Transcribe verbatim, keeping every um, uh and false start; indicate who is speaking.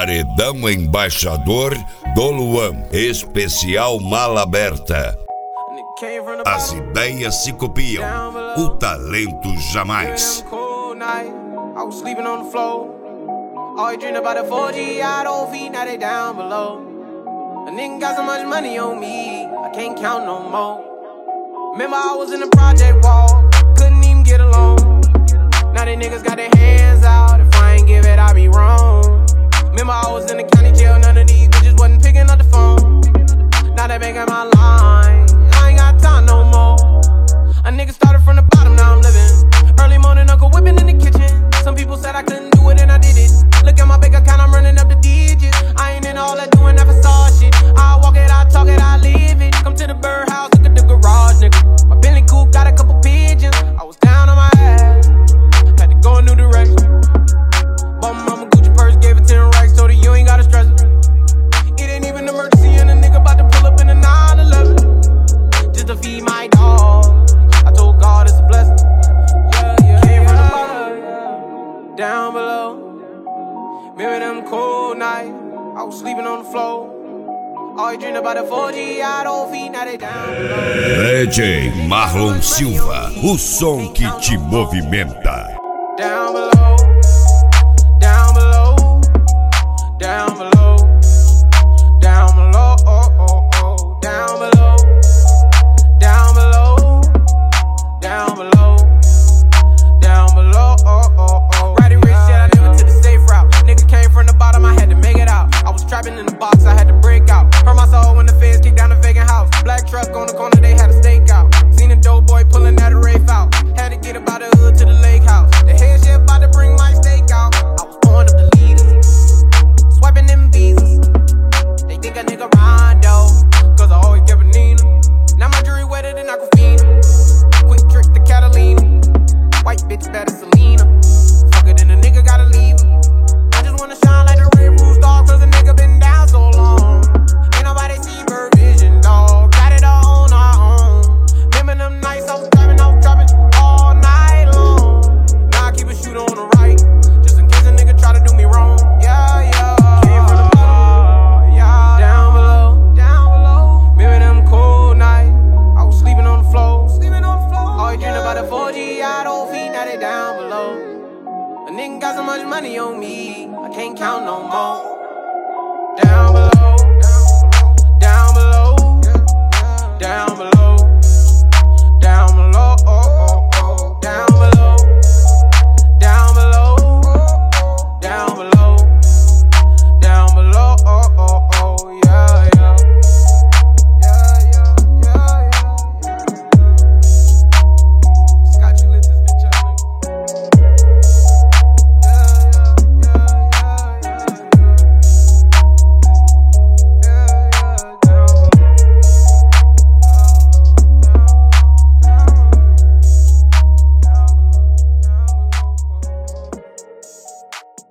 Speaker 1: Paredão Embaixador do Luan, especial Mala Aberta. As ideias se copiam, o talento jamais.
Speaker 2: I was sleeping on the floor. Always dreaming about the four G, I don't feed, now they down below. A nigga got so much money on me, I can't count no more. Remember I was in the project wall, couldn't even get along. Now they niggas got their hands out, if I ain't give it, I be wrong. Remember I was in the county jail, none of these bitches wasn't picking up the phone. Now they making my line, I ain't got time no more. A nigga started from the bottom, now I'm living. Early morning, Uncle whipping in the kitchen. Some people said I couldn't do it and I did it. Look at my bank account, I'm running up the digits. I ain't in all that doing that facade shit. I walk it, I talk it, I live it. Come to the birdhouse, look at the garage, nigga. My Bentley coupe got a couple pigeons. I was down on my ass, had to go a new direction. Bought my mama Gucci purse, gave it ten racks, told her you ain't gotta stress it. It ain't even an emergency and a nigga about to pull up in a nine eleven. Just to feed my dog, I told God it's a blessing. Yeah, yeah, came from the bottom, down below. Remember them cold nights, I was sleeping on the floor. Always dreaming about the four G, I don't feed, now they down below.
Speaker 1: D J Marlon Silva, o som que te movimenta.
Speaker 2: Down below, down below, down below, down below, oh, oh, oh, down below, down below, down below, down below, oh, oh, oh. Ratty rich shit, I never took the safe route. Nigga came from the bottom, I had to make it out. I was trapping in the box, I had to break out. Hurt my soul when the feds kicked down the vacant house. Black truck on the corner, they had a stakeout. Seen a dope boy pulling that a Rafe out. Had to get about the hood to the lake house. The head chef about to bring my steak out. I was pouring up the leaders, swiping them visas. They think a nigga Rondo, cause I always give a Nina. Now my jewelry wetter than Aquafina. Quick trick to Catalina. White bitch better Selena. Fuck it, then a nigga gotta leave her. I just wanna shine like the red roof dog, cause a nigga been down so long. Ain't nobody see bird vision, dog. Got it all on our own. Remember them nights I was driving, I was driving all night long. Now I keep a shooter on the right, just in case a nigga try to do me wrong. Yeah, yeah. Came from the bottom, yeah. Down below, down below. Remember them cold nights, I was sleeping on the floor, sleeping on the floor. Always dreaming about the four G, I don't feed, now they down below. A nigga got so much money on me, I can't count no more. Down below, down below, down below, down below.